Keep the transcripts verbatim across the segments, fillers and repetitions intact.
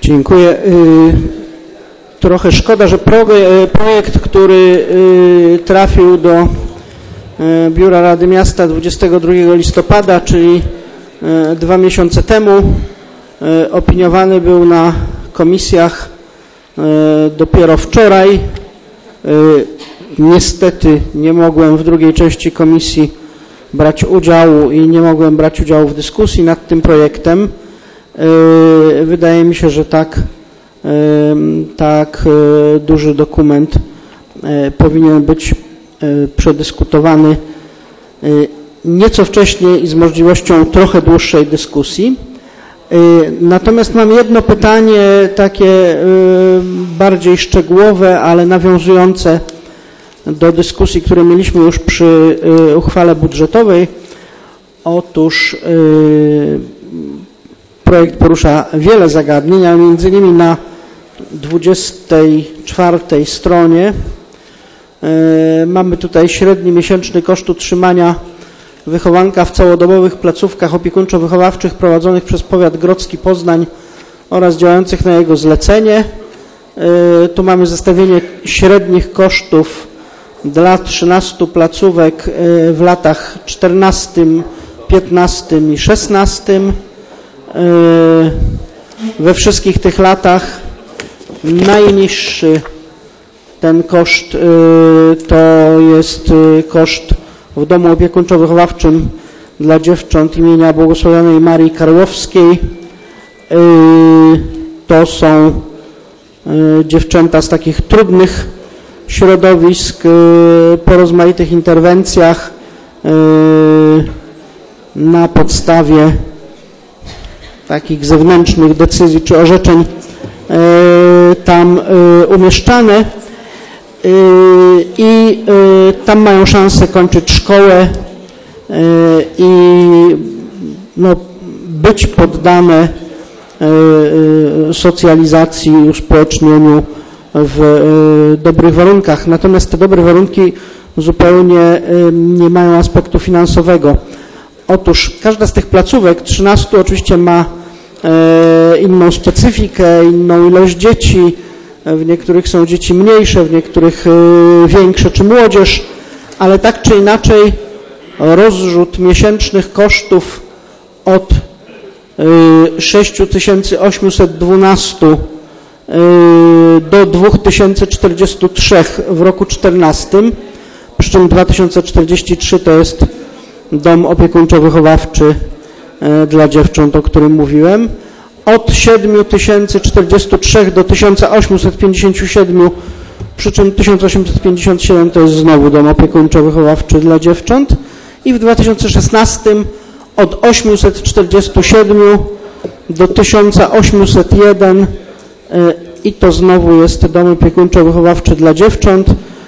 Dziękuję. Trochę szkoda, że projekt, który trafił do Biura Rady Miasta dwudziestego drugiego listopada, czyli dwa miesiące temu, opiniowany był na komisjach dopiero wczoraj. Niestety nie mogłem w drugiej części komisji brać udziału i nie mogłem brać udziału w dyskusji nad tym projektem. Wydaje mi się, że tak, tak duży dokument powinien być przedyskutowany nieco wcześniej i z możliwością trochę dłuższej dyskusji. Natomiast mam jedno pytanie takie bardziej szczegółowe, ale nawiązujące do dyskusji, które mieliśmy już przy uchwale budżetowej. Otóż projekt porusza wiele zagadnień, ale między innymi na dwudziestej czwartej stronie mamy tutaj średni miesięczny koszt utrzymania wychowanka w całodobowych placówkach opiekuńczo-wychowawczych prowadzonych przez powiat grodzki Poznań oraz działających na jego zlecenie. Tu mamy zestawienie średnich kosztów dla trzynastu placówek w latach czternastym, piętnastym i szesnastym. We wszystkich tych latach najniższy ten koszt to jest koszt w domu opiekuńczo-wychowawczym dla dziewcząt imienia Błogosławionej Marii Karłowskiej. To są dziewczęta z takich trudnych środowisk, po rozmaitych interwencjach na podstawie takich zewnętrznych decyzji czy orzeczeń tam umieszczane i tam mają szansę kończyć szkołę i no, być poddane socjalizacji i uspołecznieniu w dobrych warunkach. Natomiast te dobre warunki zupełnie nie mają aspektu finansowego. Otóż każda z tych placówek, trzynastu oczywiście ma inną specyfikę, inną ilość dzieci. W niektórych są dzieci mniejsze, w niektórych większe czy młodzież, ale tak czy inaczej rozrzut miesięcznych kosztów od sześć tysięcy osiemset dwanaście do dwa tysiące czterdzieści trzy w roku czternastym, przy czym dwa tysiące czterdzieści trzy to jest dom opiekuńczo-wychowawczy dla dziewcząt, o którym mówiłem. Od siedem tysięcy czterdzieści trzy do tysiąc osiemset pięćdziesiąt siedem, przy czym tysiąc osiemset pięćdziesiąt siedem to jest znowu dom opiekuńczo-wychowawczy dla dziewcząt. I w dwa tysiące szesnastym od osiemset czterdzieści siedem do tysiąc osiemset jeden i to znowu jest dom opiekuńczo-wychowawczy dla dziewcząt.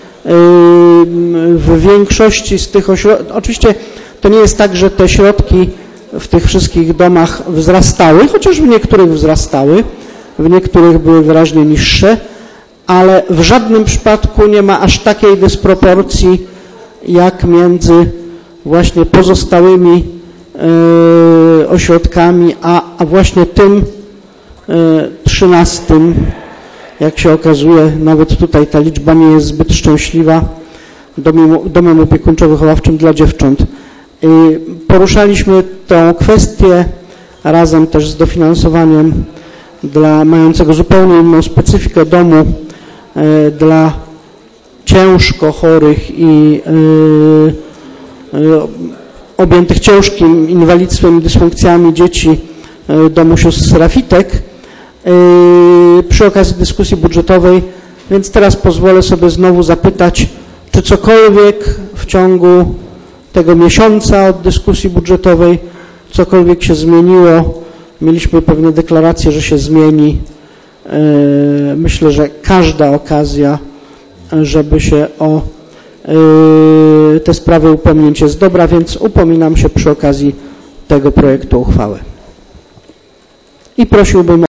W większości z tych ośrodków, oczywiście to nie jest tak, że te środki w tych wszystkich domach wzrastały, chociaż w niektórych wzrastały, w niektórych były wyraźnie niższe, ale w żadnym przypadku nie ma aż takiej dysproporcji jak między właśnie pozostałymi y, ośrodkami, a, a właśnie tym y, trzynastym, jak się okazuje, nawet tutaj ta liczba nie jest zbyt szczęśliwa, domem, domem opiekuńczo-wychowawczym dla dziewcząt. Poruszaliśmy tę kwestię razem też z dofinansowaniem dla mającego zupełnie inną specyfikę domu dla ciężko chorych i objętych ciężkim inwalidztwem i dysfunkcjami dzieci domu sióstr Serafitek przy okazji dyskusji budżetowej, więc teraz pozwolę sobie znowu zapytać, czy cokolwiek w ciągu tego miesiąca od dyskusji budżetowej, cokolwiek się zmieniło. Mieliśmy pewne deklaracje, że się zmieni. Myślę, że każda okazja, żeby się o te sprawy upomnieć jest dobra, więc upominam się przy okazji tego projektu uchwały. I prosiłbym